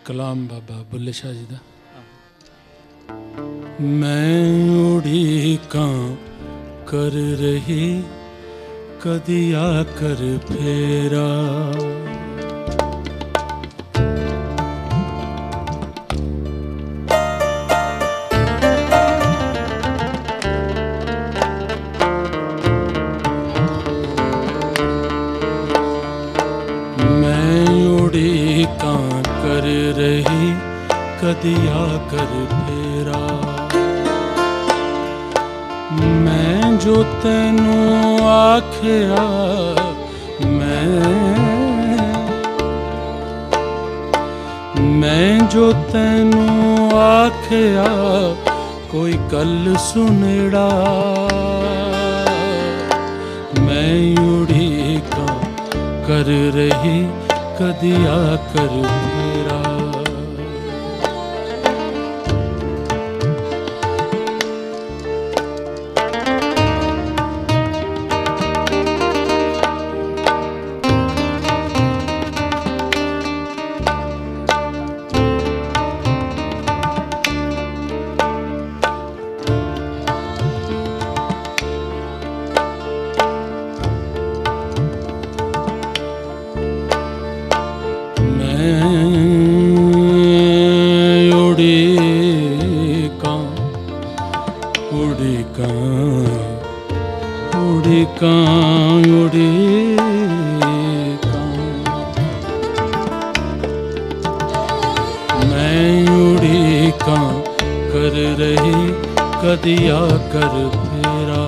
कलाम बाबा बुल्ले शाह जी दा। मैं उड़ीकां कर रही कदी आकर फेरा, कर रही कदी आकर फेरा। मैं जो तैनू आखिया मैं जो तैनू आखिया कोई कल सुनेड़ा। मैं उड़ीकां कर रही कदी आकर फेरा। मैं उड़ीकां कर रही कदी आकर फेरा।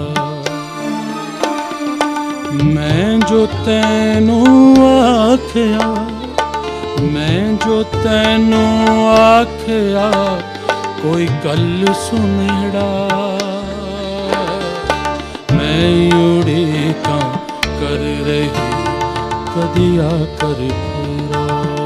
मैं जो तैनू आखिया कोई कल सुनेड़ा। मैं उड़ीकां कर रही कदी आकर फेरा।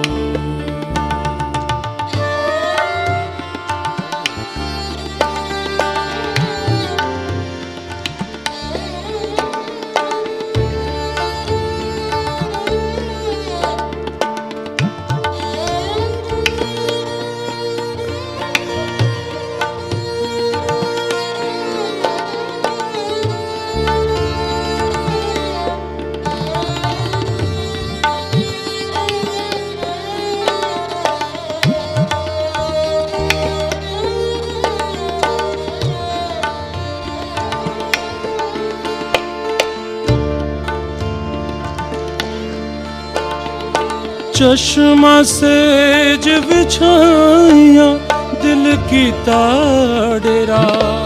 चश्मा सेज बिछाइया दिल की ताड़ेरा।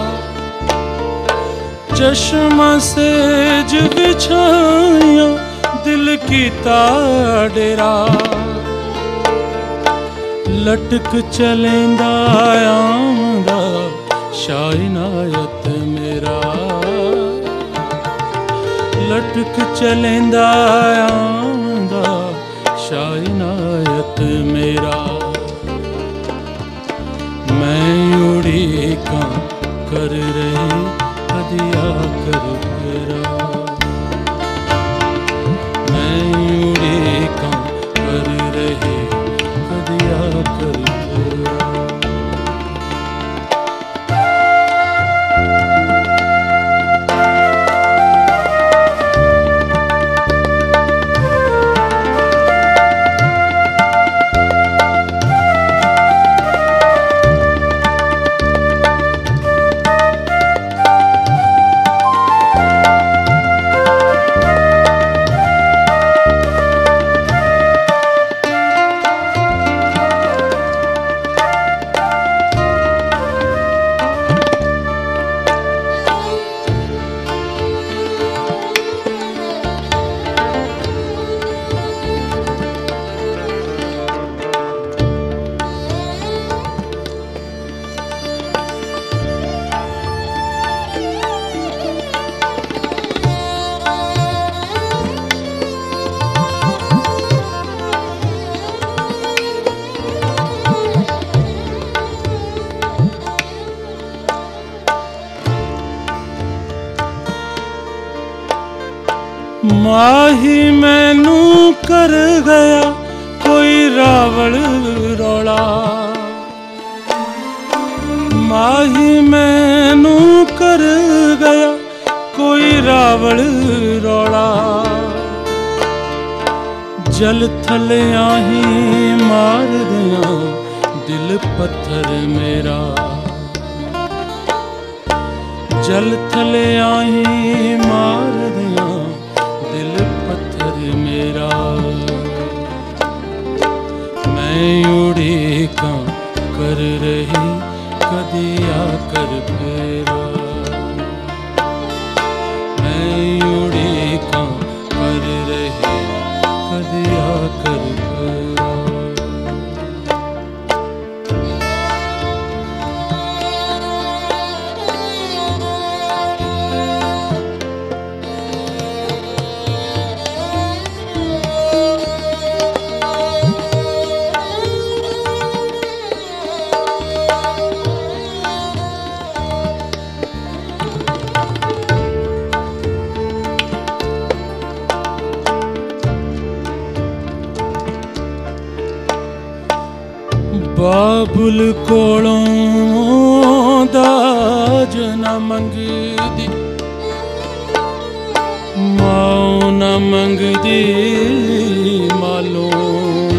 चश्मा सेज बिछाइया दिल की ताड़ेरा। लटक चलेंदा आंदा शाइनायत मेरा। लटक चलेंदा आंदा शाइनायत मेरा। मैं उड़ीकां कर रही कदी आकर फेरा। मैं उड़ीकां कर रही कदी आकर फेरा। माही मैनू कर गया कोई रावल रौला। ही मैनू कर गया कोई रावल रौला, जल थलिया ही मार दिया दिल पत्थर मेरा, जल थलिया ही मार दिया दिल पत्थर मेरा। मैं उड़ीका कर रही कदी आकर फेरा, मैं उड़ीका कर रही कदी आकर फेरा। बाबुल कोलों दाज न मंगदी, माओ न मंगदी मालों,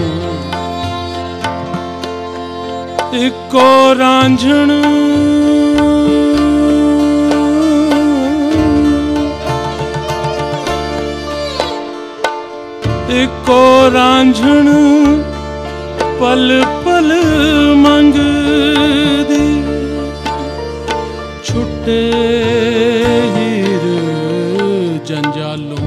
इको रांझण इको रांझण पल पल मंगदी, छुट्टे हीर जंजालों।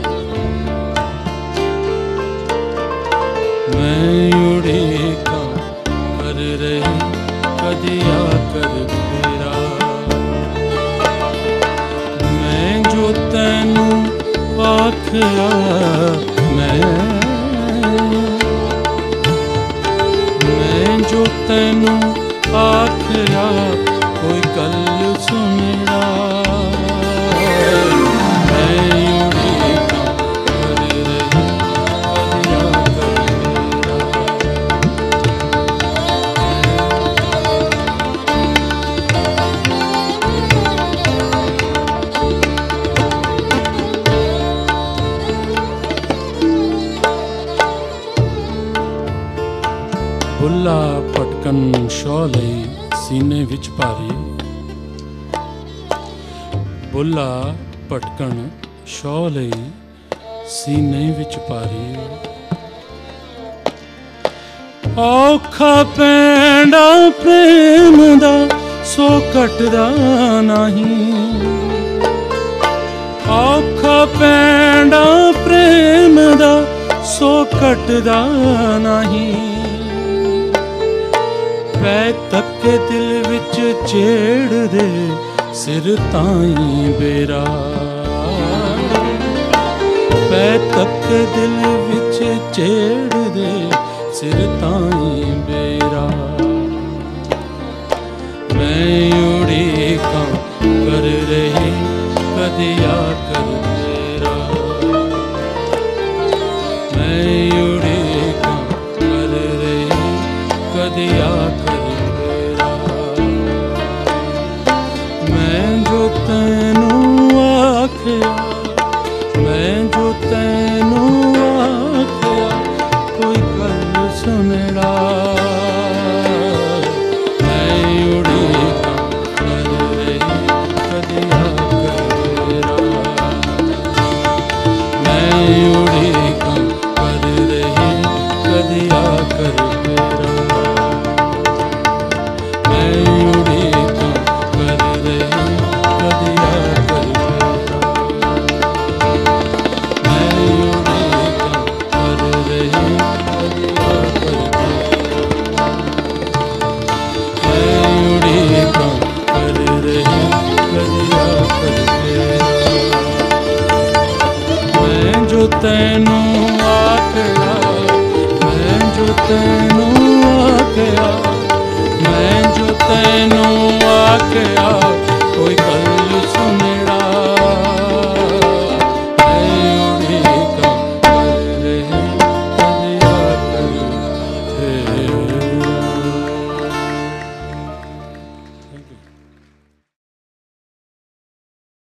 मैं उड़ीका कर रही कदी आकर फेरा, मैं जो तैनू आखया जो तैनू आखया कोई गल सुनना। मैं उड़ीका कर रही कदी आकर बुल्ला पटकन शौ लई सीने विच भारी, बुल्ला पटकन शौ लई सीने विच भारी, औखा पैंडा प्रेम दा सो कटदा नहीं, औखा पैंडा प्रेम दा सो कटदा नहीं, पै तके दिल विच छेड़ दे सिर ताईं बेरा, पै तके दिल विच छेड़ दे सिर ताईं बेरा। मैं उड़ीका कर रही कदी आकर फेरा, मैं उड़ीका कर रही कदी आकर फेरा, मैं जो